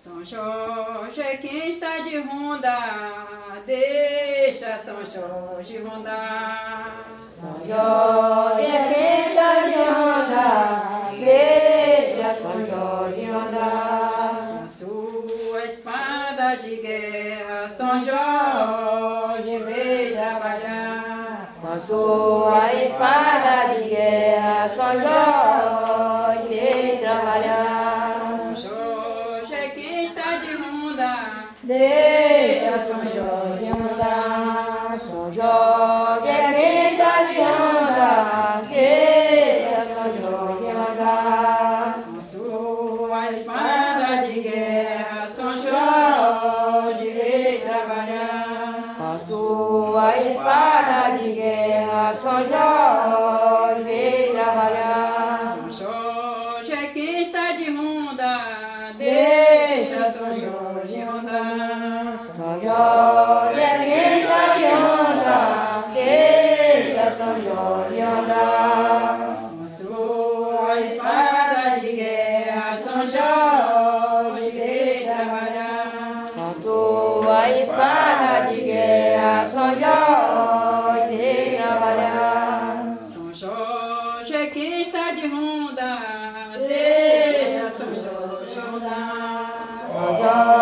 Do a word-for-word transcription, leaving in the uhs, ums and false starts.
São Jorge é quem está de ronda, deixa São Jorge rondar. São Jorge é quem está de ronda, deixa São Jorge rondar. Com sua espada de guerra, São Jorge veio trabalhar. Com sua espada de guerra, São Jorge veio trabalhar. São Jorge é quem está de ronda, deixa São Jorge andar. São Jorge é quem está de ronda, deixa São Jorge andar. com sua espada de guerra, São Jorge veio trabalhar. Com sua espada de guerra, São Jorge veio trabalhar. São Jorge é quem está de ronda, deixa São Jorge rondar. São Jorge é quem está de ronda, deixa São Jorge andar. Com sua espada de guerra, São Jorge veio trabalhar. Com sua espada de guerra, São Jorge veio trabalhar. São Jorge é quem está de ronda, deixa São Jorge rondar. São Jorge